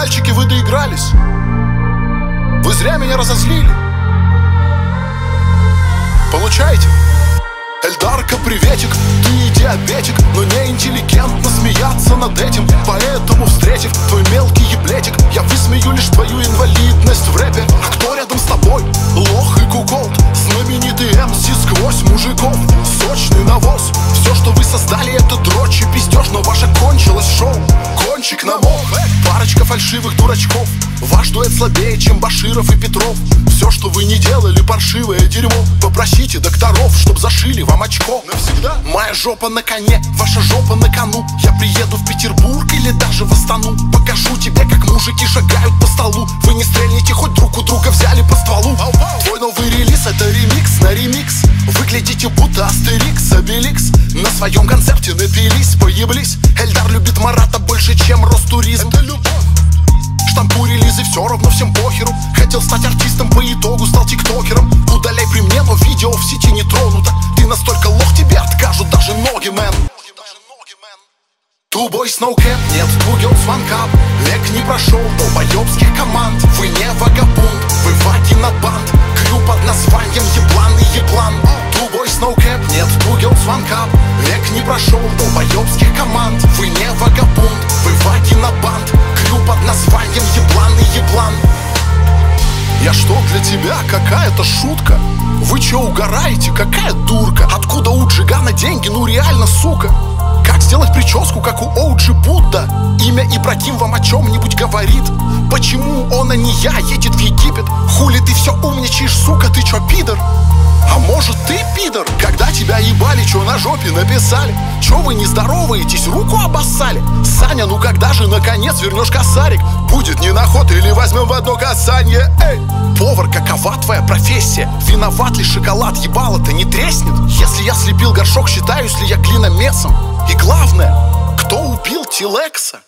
Мальчики, вы доигрались. Вы зря меня разозлили. Получаете? Эльдарка, приветик, ты диабетик, но не интеллигентно смеяться над этим. Поэтому, встретив твой мелкий еблетик, я высмею лишь твою инвалидность в рэпе. А кто рядом с тобой? Лох и куколд, знаменитый МС сквозь мужиков. Сочный навоз, все, что вы создали, это дрочь и пиздеж, но ваше кончилось шоу. Кончик намок, парочка фальшивых дурачков. Ваш дуэт слабее, чем Баширов и Петров. Все, что вы не делали, паршивое дерьмо. Попросите докторов, чтоб зашили вам очко. Навсегда. Моя жопа на коне, ваша жопа на кону. Я приеду в Петербург или даже в Астану. Покажу тебе, как мужики шагают по столу. Вы не стрельните, хоть друг у друга взяли по стволу. Твой новый релиз — это ремикс на ремикс. Выглядите будто Астерикс, Обеликс. На своем концерте напились, поеблись. Эльдар любит Марата больше, чем Ростуризм. Это любовь. Штампу релизы, все равно всем похеру. Хотел стать артистом, по итогу стал тиктокером. Удаляй при мне, но видео в сети не тронуто. Ты настолько лох, тебе откажут даже ноги, мэн. Two boys no cap, нет, two girls one cup. Век не прошел долбоебских команд. Вы не вагабунд, вы вагинобанд. Крю под названием еблан и еблан. Two boys no cap, нет, two girls one cup. Век не прошел долбоебских команд. Вы не вагабунд, вы вагинобанд. Крю под названием еблан и еблан. Я что, для тебя какая-то шутка? Вы чё угораете? Какая дурка? Откуда у Джигана деньги? Ну реально, сука. Как сделать прическу, как у Оуджи Будда? Имя Ибрагим вам о чем-нибудь говорит? Почему он, а не я, едет в Египет? Хули ты все умничаешь, сука, ты чё, пидор? А может ты пидор? Когда тебя ебали, чё на жопе написали? Чё вы не здороваетесь, руку обоссали? Саня, ну когда же наконец вернешь косарик? Будет ненаход или возьмем в одно касанье? Эй! Повар, какова твоя профессия? Виноват ли шоколад, ебало-то не треснет? Если я слепил горшок, считаюсь ли я глиномесом? И главное, кто убил Тилекса?